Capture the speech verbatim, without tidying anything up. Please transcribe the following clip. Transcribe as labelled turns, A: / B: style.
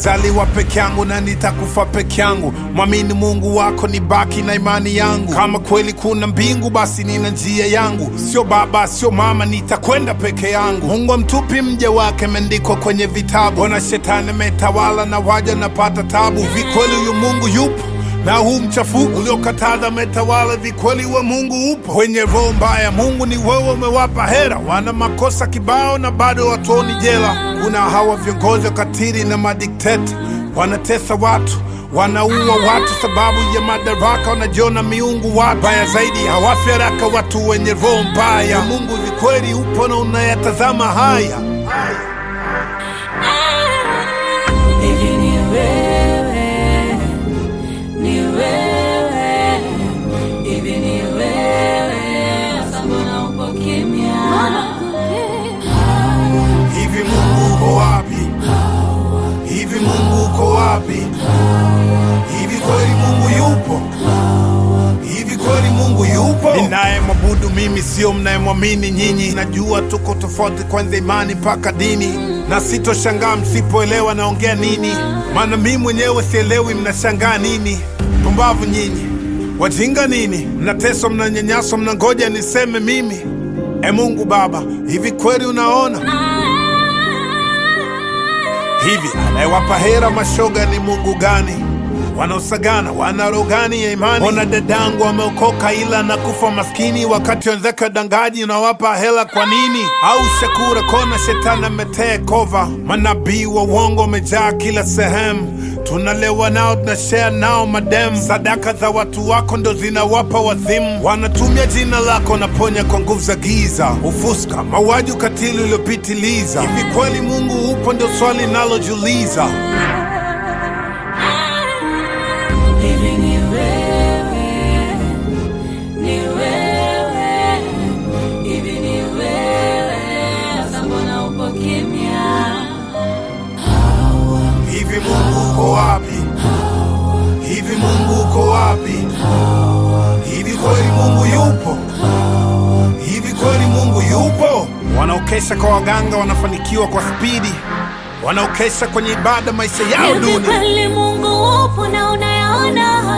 A: nilizaliwa peke yangu na nitakufa peke yangu. Mwamini Mungu wako, ni baki na imani yangu. Kama kweli kuna mbingu, basi nina njia yangu. Sio baba, sio mama, nitakwenda peke yangu. Mungu amtupi mja wake, imeandikwa kwenye vitabu. Bona shetani metawala na waja napata tabu. Vikweli huyu Mungu yupo na huu mchafuko uliokataza metawala, vikweli we Mungu upo. Wenye roho mbaya Mungu ni wewe umewapa hera. Wana makosa kibao na bado watuoni jela. Kuna hawa viongozi katili na madikteta, wanatesa watu, wanaua watu sababu ya madaraka, wanajiona miungu watu. Baya zaidi hawafi haraka watu wenye roho mbaya. Mungu vikweli upo na unayatazama haya. Hivi Mungu uko wapi? Hivi Mungu uko wapi? Hivi kweli Mungu yupo? Hivi kweli Mungu yupo? Ninaye mwabudu mimi, sio mnayemwamini nyinyi. Najua tuko tofauti kwanza imani mpaka dini, na sitoshangaa msipoelewa naongea nini. Maana mimi mwenyewe sielewi mnashangaa nini. Pumbavu nyinyi, wajinga nini, mnateswa, mnanyanyaswa, mnangoja niseme mimi. E Mungu Baba, hivi kweli unaona? Hivi anayewapa hera mashoga ni Mungu gani? Wanaosagana wana roho gani ya imani? Ona dadangu wameokoka ila na kufa maskini, wakati wenzake dangaji unawapa hela kwa nini? Au Shakura kona shetani ametake over. Manabii wa uongo wamejaa kila sehemu, tunalewa nao, tunashare nao madem. Sadaka za watu wako ndo zinawapa wazimu. Wanatumia jina lako naponya kwa nguvu za giza, ufuska, mauaji, ukatili uliopitiliza. Hivi kweli Mungu upo? Ndo swali nalojiuliza. Hivi Mungu uko wapi? Hivi Mungu uko wapi? Hivi kweli Mungu yupo? Hivi kweli Mungu yupo? Wanaokesha kwa waganga wanafanikiwa kwa spidi, wanaokesha kwenye ibada maisha yao duni.
B: Hivi kweli Mungu upo na unayaona